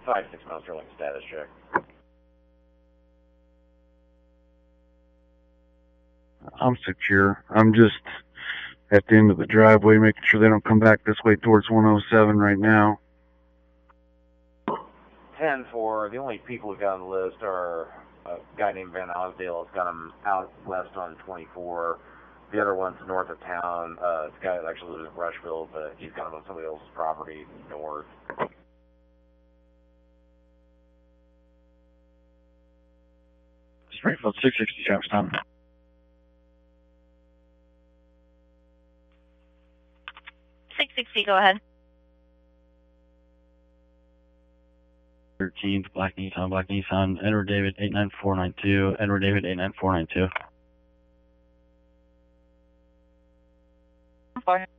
5-6 miles Sterling status check. I'm secure. I'm just at the end of the driveway making sure they don't come back this way towards 107 right now. 10-4, the only people we've got on the list are a guy named Van Osdale. Has got him out west on 24. The other one's north of town. It's a guy that actually lives in Rushville, but he's kind of on somebody else's property north. Springfield 660 traffic stop. 660, go ahead. 13th, Black Nissan, Edward David 89492, Edward David 89492.